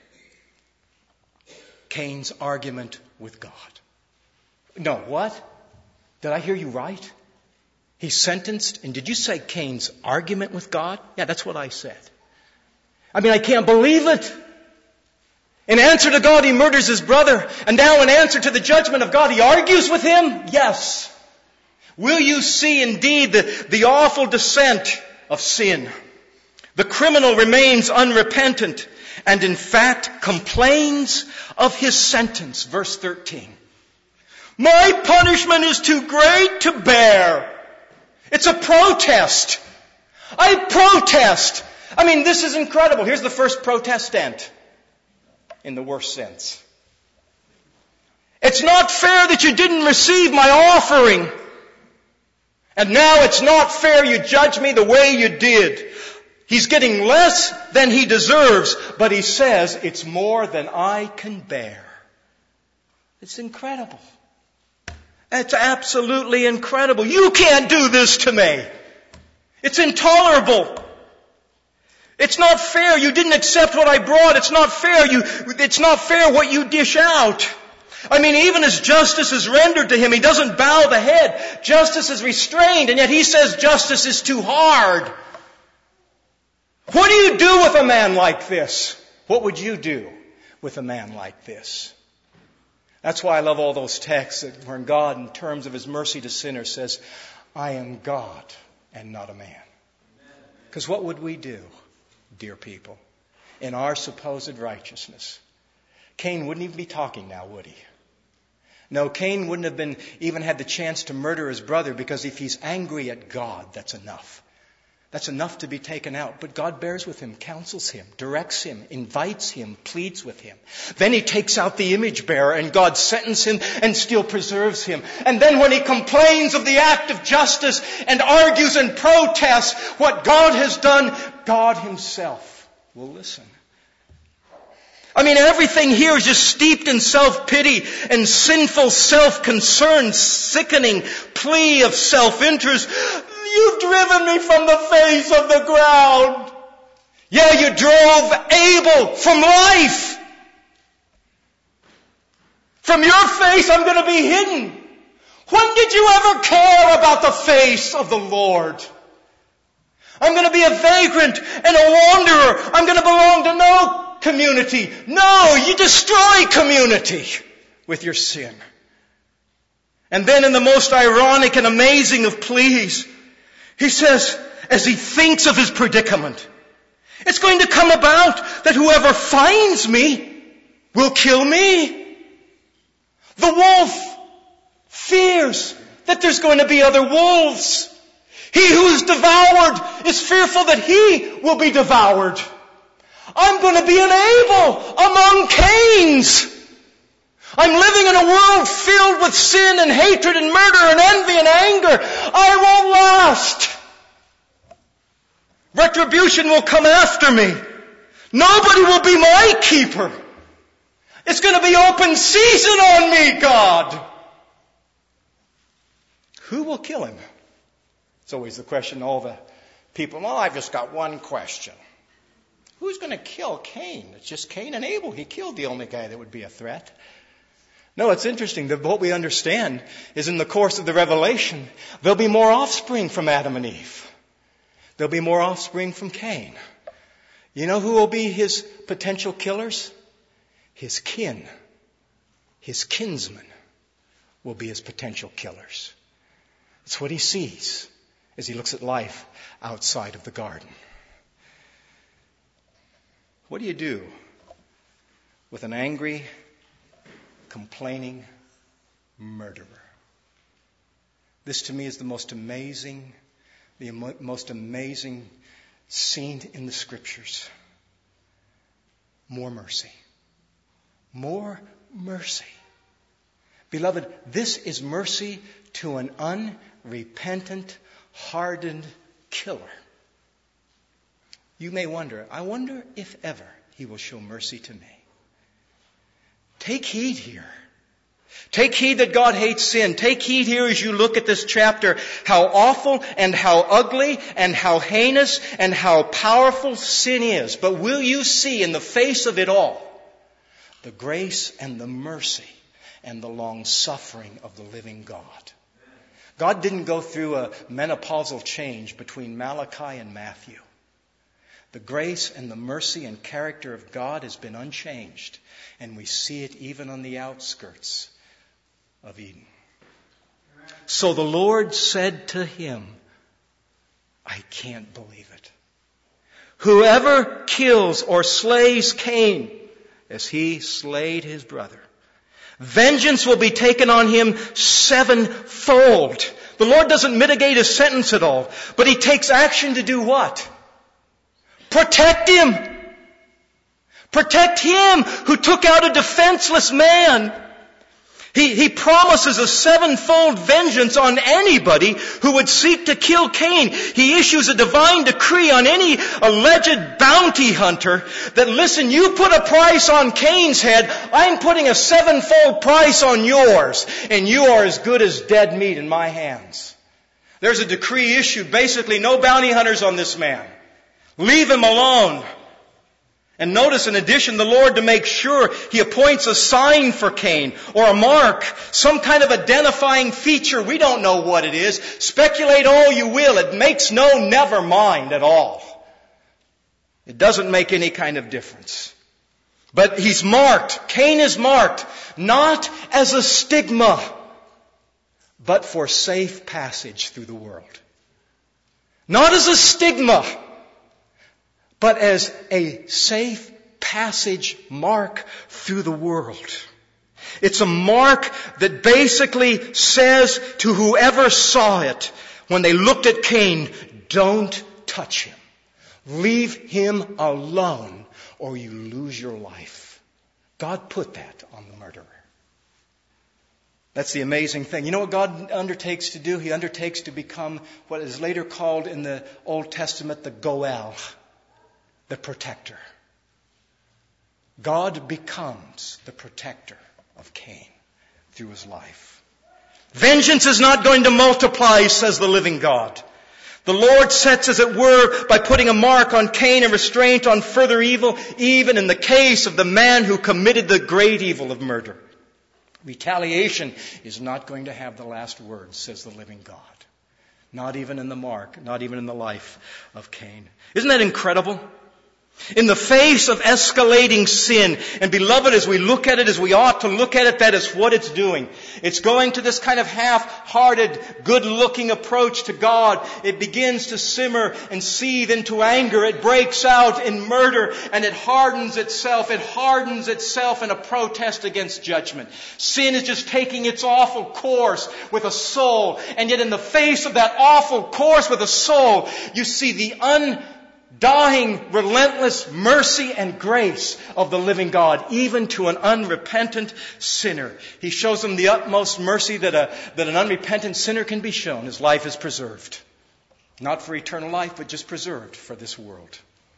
Cain's argument with God. No, what? Did I hear you right? He's sentenced, and did you say Cain's argument with God? Yeah, that's what I said. I mean, I can't believe it. In answer to God, he murders his brother, and now in answer to the judgment of God, he argues with him? Yes. Will you see indeed the, the awful descent of sin? The criminal remains unrepentant, and in fact complains of his sentence. Verse thirteen. My punishment is too great to bear. It's a protest. I protest. I mean, this is incredible. Here's the first protestant, in the worst sense. It's not fair that you didn't receive my offering. And now it's not fair you judge me the way you did. He's getting less than he deserves, but he says it's more than I can bear. It's incredible. It's absolutely incredible. You can't do this to me. It's intolerable. It's not fair. You didn't accept what I brought. It's not fair. You, it's not fair what you dish out. I mean, even as justice is rendered to him, he doesn't bow the head. Justice is restrained, and yet he says justice is too hard. What do you do with a man like this? What would you do with a man like this? That's why I love all those texts that where God, in terms of His mercy to sinners, says, I am God and not a man. Because what would we do, dear people, in our supposed righteousness? Cain wouldn't even be talking now, would he? No, Cain wouldn't have been even had the chance to murder his brother, because if he's angry at God, that's enough. That's enough to be taken out. But God bears with him, counsels him, directs him, invites him, pleads with him. Then he takes out the image bearer, and God sentences him and still preserves him. And then when he complains of the act of justice and argues and protests what God has done, God Himself will listen. I mean, everything here is just steeped in self-pity and sinful self-concern, sickening plea of self-interest. You've driven me from the face of the ground. Yeah, you drove Abel from life. From your face, I'm going to be hidden. When did you ever care about the face of the Lord? I'm going to be a vagrant and a wanderer. I'm going to belong to no community. No, you destroy community with your sin. And then in the most ironic and amazing of pleas, he says, as he thinks of his predicament, it's going to come about that whoever finds me will kill me. The wolf fears that there's going to be other wolves. He who is devoured is fearful that he will be devoured. I'm going to be an Abel among Cains. I'm living in a world filled with sin and hatred and murder and envy and anger. I won't last. Retribution will come after me. Nobody will be my keeper. It's going to be open season on me, God. Who will kill him? It's always the question all the people, well, I've just got one question. Who's going to kill Cain? It's just Cain and Abel. He killed the only guy that would be a threat. No, it's interesting that what we understand is in the course of the revelation, there'll be more offspring from Adam and Eve. There'll be more offspring from Cain. You know who will be his potential killers? His kin. His kinsmen will be his potential killers. It's what he sees as he looks at life outside of the garden. What do you do with an angry, complaining murderer? This to me is the most amazing, the most amazing scene in the Scriptures. More mercy. More mercy. Beloved, this is mercy to an unrepentant, hardened killer. You may wonder, I wonder if ever he will show mercy to me. Take heed here. Take heed that God hates sin. Take heed here as you look at this chapter, how awful and how ugly and how heinous and how powerful sin is. But will you see in the face of it all the grace and the mercy and the long suffering of the living God? God didn't go through a menopausal change between Malachi and Matthew. The grace and the mercy and character of God has been unchanged, and we see it even on the outskirts of Eden. So the Lord said to him, I can't believe it. Whoever kills or slays Cain as he slayed his brother, vengeance will be taken on him sevenfold. The Lord doesn't mitigate his sentence at all, but he takes action to do what? Protect him. Protect him who took out a defenseless man. He, he promises a sevenfold vengeance on anybody who would seek to kill Cain. He issues a divine decree on any alleged bounty hunter that, listen, you put a price on Cain's head, I'm putting a sevenfold price on yours, and you are as good as dead meat in my hands. There's a decree issued, basically no bounty hunters on this man. Leave him alone. And notice, in addition, the Lord, to make sure, He appoints a sign for Cain, or a mark, some kind of identifying feature. We don't know what it is. Speculate all you will. It makes no never mind at all. It doesn't make any kind of difference. But he's marked. Cain is marked, not as a stigma, but for safe passage through the world. Not as a stigma, but as a safe passage mark through the world. It's a mark that basically says to whoever saw it when they looked at Cain, don't touch him. Leave him alone or you lose your life. God put that on the murderer. That's the amazing thing. You know what God undertakes to do? He undertakes to become what is later called in the Old Testament the Goel, the protector. God becomes the protector of Cain through his life. Vengeance is not going to multiply, says the living God. The Lord sets, as it were, by putting a mark on Cain, a restraint on further evil, even in the case of the man who committed the great evil of murder. Retaliation is not going to have the last word, says the living God. Not even in the mark, not even in the life of Cain. Isn't that incredible? In the face of escalating sin, and beloved, as we look at it, as we ought to look at it, that is what it's doing. It's going to this kind of half-hearted, good-looking approach to God. It begins to simmer and seethe into anger. It breaks out in murder, and it hardens itself. It hardens itself in a protest against judgment. Sin is just taking its awful course with a soul, and yet in the face of that awful course with a soul, you see the un dying, relentless mercy and grace of the living God, even to an unrepentant sinner. He shows him the utmost mercy that a that an unrepentant sinner can be shown. His life is preserved. Not for eternal life, but just preserved for this world.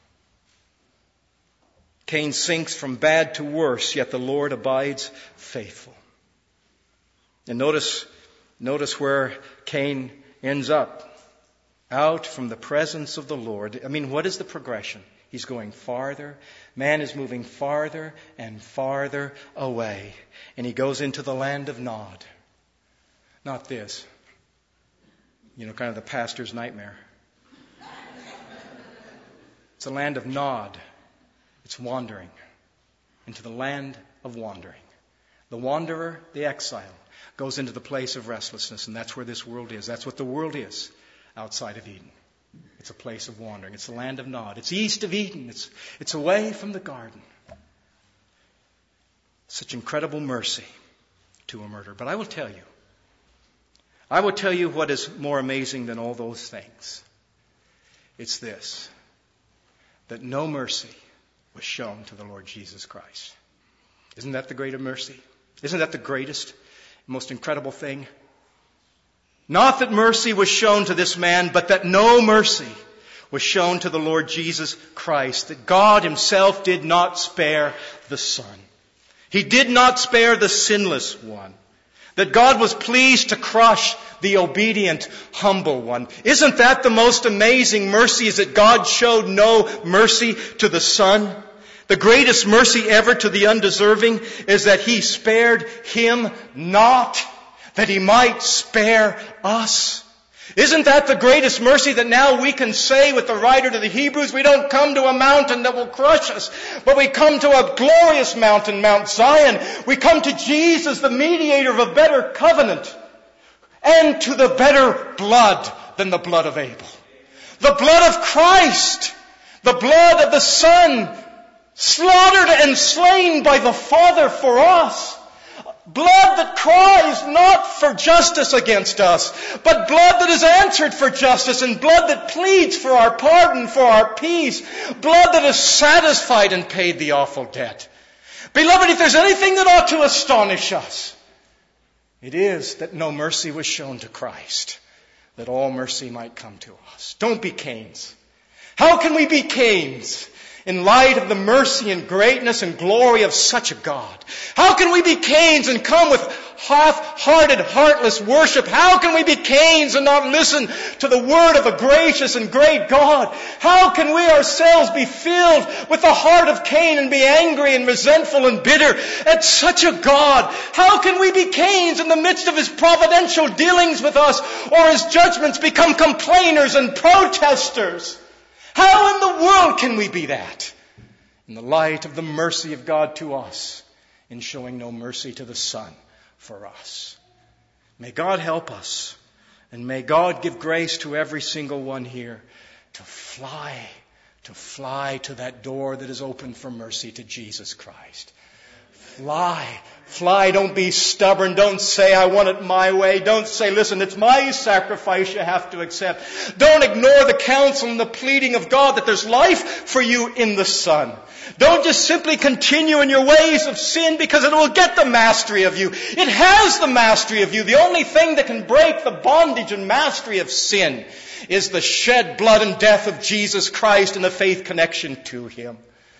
Cain sinks from bad to worse, yet the Lord abides faithful. And notice, notice where Cain ends up. Out from the presence of the Lord. I mean, what is the progression? He's going farther. Man is moving farther and farther away. And he goes into the land of Nod. Not this. You know, kind of the pastor's nightmare. It's a land of Nod. It's wandering into the land of wandering. The wanderer, the exile, goes into the place of restlessness. And that's where this world is. That's what the world is. Outside of Eden. It's a place of wandering. It's the land of Nod. It's east of Eden. It's, it's away from the garden. Such incredible mercy to a murderer. But I will tell you, I will tell you what is more amazing than all those things. It's this, that no mercy was shown to the Lord Jesus Christ. Isn't that the greater mercy? Isn't that the greatest, most incredible thing? Not that mercy was shown to this man, but that no mercy was shown to the Lord Jesus Christ, that God himself did not spare the Son. He did not spare the sinless one. That God was pleased to crush the obedient, humble one. Isn't that the most amazing mercy, is that God showed no mercy to the Son? The greatest mercy ever to the undeserving is that He spared Him not, that He might spare us. Isn't that the greatest mercy, that now we can say with the writer to the Hebrews, we don't come to a mountain that will crush us, but we come to a glorious mountain, Mount Zion. We come to Jesus, the mediator of a better covenant, and to the better blood than the blood of Abel. The blood of Christ, the blood of the Son, slaughtered and slain by the Father for us. Blood that cries not for justice against us, but blood that is answered for justice, and blood that pleads for our pardon, for our peace. Blood that has satisfied and paid the awful debt. Beloved, if there's anything that ought to astonish us, it is that no mercy was shown to Christ, that all mercy might come to us. Don't be Cains. How can we be Cains in light of the mercy and greatness and glory of such a God? How can we be Cains and come with half-hearted, heartless worship? How can we be Cains and not listen to the word of a gracious and great God? How can we ourselves be filled with the heart of Cain and be angry and resentful and bitter at such a God? How can we be Cains in the midst of His providential dealings with us, or His judgments become complainers and protesters? How in the world can we be that? In the light of the mercy of God to us, in showing no mercy to the Son for us. May God help us, and may God give grace to every single one here to fly, to fly to that door that is open for mercy, to Jesus Christ. Fly. Fly. Don't be stubborn. Don't say, I want it my way. Don't say, listen, it's my sacrifice you have to accept. Don't ignore the counsel and the pleading of God that there's life for you in the Son. Don't just simply continue in your ways of sin because it will get the mastery of you. It has the mastery of you. The only thing that can break the bondage and mastery of sin is the shed blood and death of Jesus Christ and the faith connection to Him.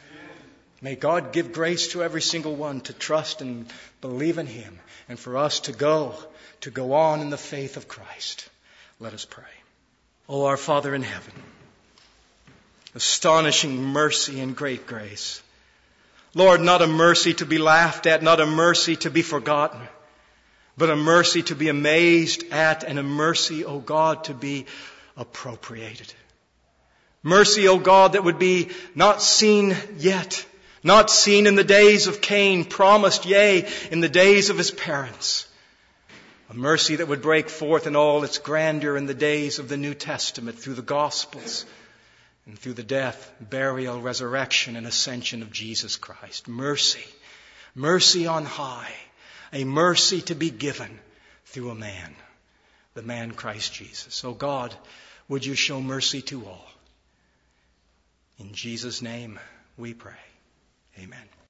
May God give grace to every single one to trust and believe in Him, and for us to go, to go on in the faith of Christ. Let us pray. O our Father in heaven, astonishing mercy and great grace. Lord, not a mercy to be laughed at, not a mercy to be forgotten, but a mercy to be amazed at, and a mercy, O God, to be appropriated. Mercy, O God, that would be not seen yet, not seen in the days of Cain, promised, yea, in the days of his parents. A mercy that would break forth in all its grandeur in the days of the New Testament through the Gospels and through the death, burial, resurrection, and ascension of Jesus Christ. Mercy, mercy on high, a mercy to be given through a man, the man Christ Jesus. O God, would you show mercy to all? In Jesus' name we pray. Amen.